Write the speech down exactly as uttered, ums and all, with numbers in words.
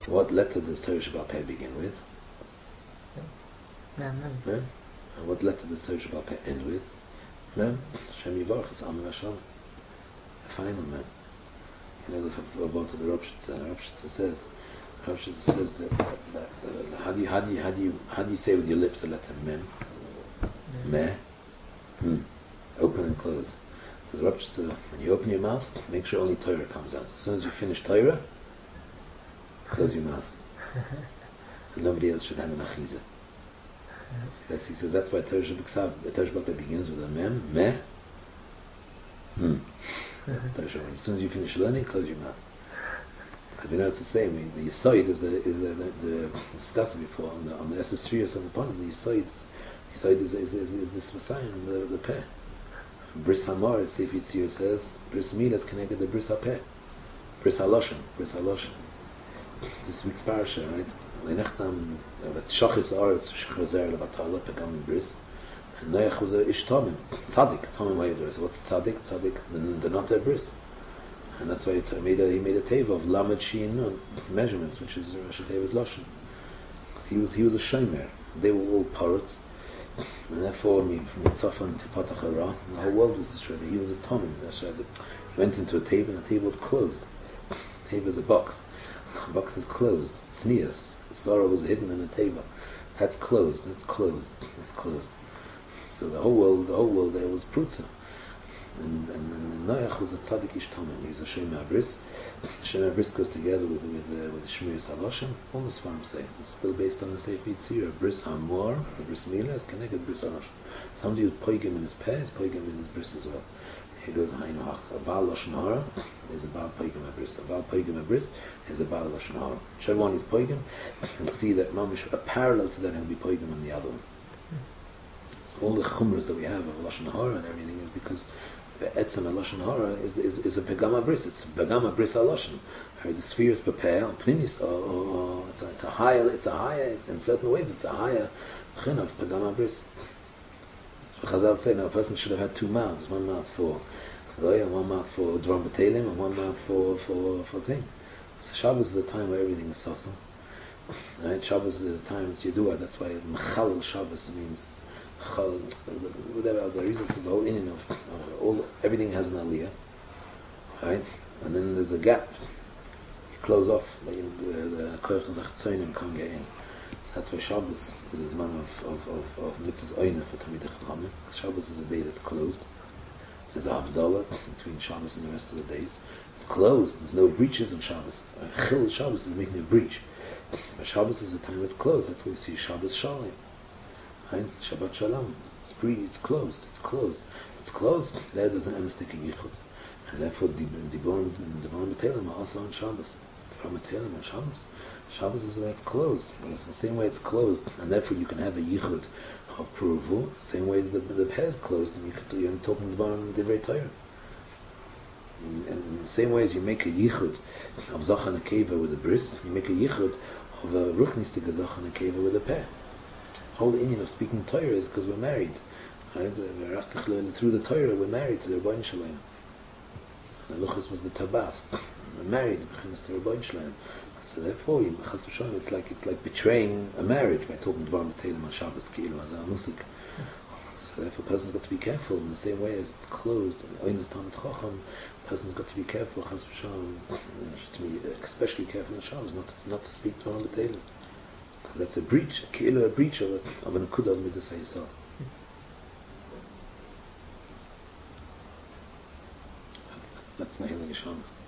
What letter does Torah Shabbat Peh begin with? Mem. Mem. Mem. And what letter does Torah Shabbat Peh end with? Mem. Shem Yivarach is Amen Hashem. The final Mem. You know, the about the Rav Shitza. Rav Shitza says, Rav Shitza says that, that, that uh, how do you how do you how do you how do you say with your lips the letter Mem? Meh. Hmm. Open and close. So the Rav Shitza, when you open your mouth, make sure only Torah comes out. As soon as you finish Torah, close your mouth. And nobody else should have an achiza. That's, he says that's why Torah Shabbat begins with a mem, meh. Hmm. As soon as you finish learning, close your mouth. Because we know it's the same. The Yisoid is the is the, the, the discussed before on the on the S S three or something upon the Yisoid. Yisoid is is is, is this Messiah, the the peh. Bris Hamar, Sefer Yitzir says, Bris Milah is connected to Bris HaPeh. Bris HaLoshen, Bris HaLoshen. This week's parasha, right? Lenechtam, but Shachis Aretz, Shchazer Levatala, Pegam Bris. And Noach was a Ish Tomim, Tzadik, Tomim Hayador. So what's Tzadik? Tzadik, the not a Bris. And that's why he made a, he made a teva of Lamed Shin Nun, measurements, which is Rosh Teva's Loshen. He was, he was a Shomer. They were all parrots. And therefore, Mitzafan Tipatach Hara, the whole world was destroyed. He was a Tomim. He went into a table, and the table was closed. The table is a box. The box is closed. Tznius. Sorrow was hidden in the table. That's closed. That's closed. That's closed. So the whole world, the whole world there was Prutza. And, and, and Noach was a tzaddik ish tomim. He was a Shem Abris. Shem Abris goes together with with uh, with the Shmiras Haloshem. All the Svarim say it's still based on the Sefer Yitzir. Bris Hamor, the Bris Milah is connected to Bris Haloshem. Somebody who's poigim in his peh is poigim in his bris as well. He goes Hainu Hach. A Baal Lashon Hara is a Baal poigim abris. A Baal poigim abris is a Baal Lashon Hara. Whichever one is poigim, you can see that mamish a parallel to that he'll be poigim on the other one. So all the chumras that we have of Lashon Hara and everything is because Etzem Lashon Hara is is is a Pegama Bris. It's Pegama Bris Lashon. The sphere is prepared on Pnimis. Or it's a it's a higher. It's a higher. It's, in certain ways, it's a higher chin of Pegama Bris. So Chazal say now a person should have had two mouths. One mouth for Roya, one mouth for Dvar B'Teilim, and one mouth for for for thing. So Shabbos is a time where everything is sasam. Right? Shabbos is a time it's Yedua. That's why Mechalel Shabbos means. Whatever the reasons of the whole inyan of uh, all everything has an aliyah, right? And then there's a gap. You close off, like the koyach zachtzayim can't get in. So that's why Shabbos is a man of of of, of mitzvahs oyna for Talmidei Chachamim. Shabbos is a day that's closed. There's a havdalah between Shabbos and the rest of the days. It's closed. There's no breaches in Shabbos. Chil Shabbos is making a breach, but Shabbos is a time it's closed. That's why we see Shabbos Shalom. Right? Shabbat Shalom. It's free, it's closed, it's closed. It's closed, there there's an emistic yichud. And therefore the Dibon B'Teilim are also on Shabbos. From B'Teilim on Shabbos. Shabbos is where it's closed. But it's the same way it's closed. And therefore you can have a yichud of Puruvu, same way the the Peh is closed and you're talking Dibon Divrei Torah. And in the same way as you make a yichud of Zachan Akeva with a bris, you make a yichud of a Ruchnistik Zachan Akeva with a Peh. The whole Indian of speaking Torah is because we're married. Right? Through the Torah we're married to the Rebbeinu Shalom. And the Luchas was the Tabas. We're married to the Rebbeinu Shalom. So therefore, it's like it's like betraying a marriage by talking Dvar B'Teilim on Shabbos Ki'ilu as a Musik. So therefore, a person's got to be careful in the same way as it's closed. And Oinus Talmid Chacham, a person's got to be careful, Chas V'Shalom, to be especially careful in Shabbos, not to, not to speak Dvar B'Teilim. That's a breach, a, a breach of, a, of an akudah of midas hayisah. That's not healing a Shabbos.